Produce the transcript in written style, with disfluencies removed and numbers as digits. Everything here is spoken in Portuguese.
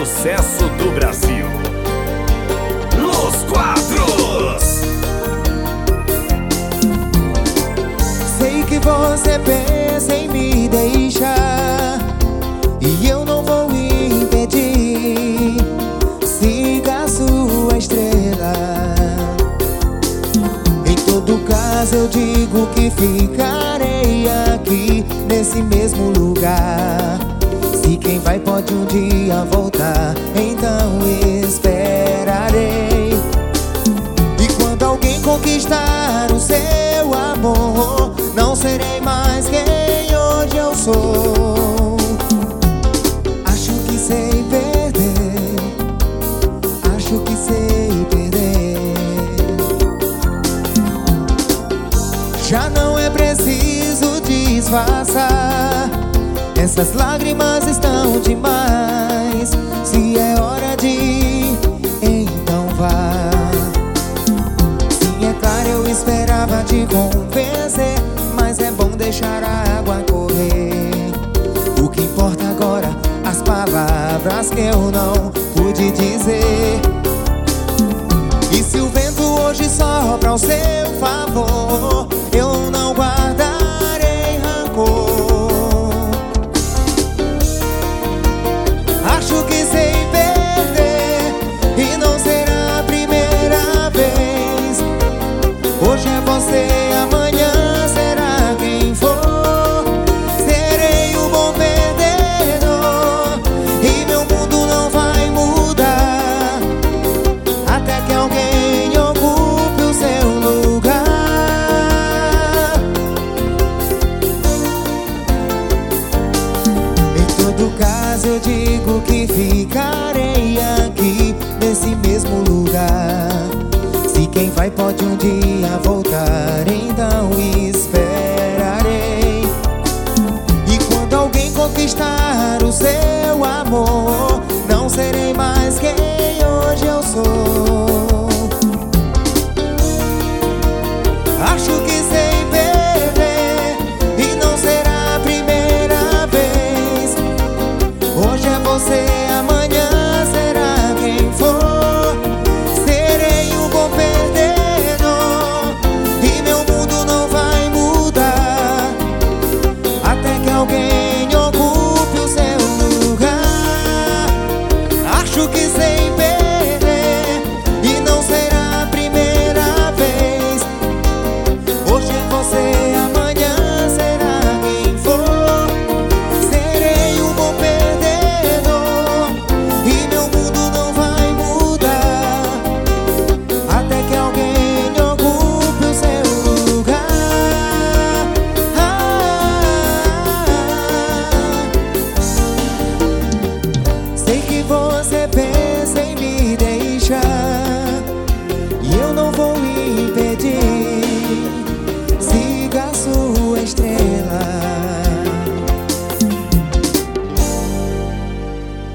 sucesso do Brasil. Los Quatros. Sei que você pensa em me deixar e eu não vou impedir. Siga a sua estrela. Em todo caso eu digo que ficarei aqui nesse mesmo lugar. Se quem vai pode um dia voltar, então esperarei. E quando alguém conquistar o seu amor, não serei mais quem hoje eu sou. Acho que sei perder, acho que sei perder. Já não é preciso disfarçar, essas lágrimas estão demais. Se é hora de ir, então vá. Sim, é claro, eu esperava te convencer, mas é bom deixar a água correr. O que importa agora, as palavras que eu não pude dizer. E se o vento hoje sopra ao seu favor, eu não guardarei rancor. Acho que sei perder e não será a primeira vez. Hoje é você, amanhã será quem for. Serei um bom perdedor e meu mundo não vai mudar até que alguém ocupe o seu lugar. Em todo caso eu digo que ficarei aqui nesse mesmo lugar. Se quem vai pode um dia voltar, então esperarei. E quando alguém conquistar o seu amor,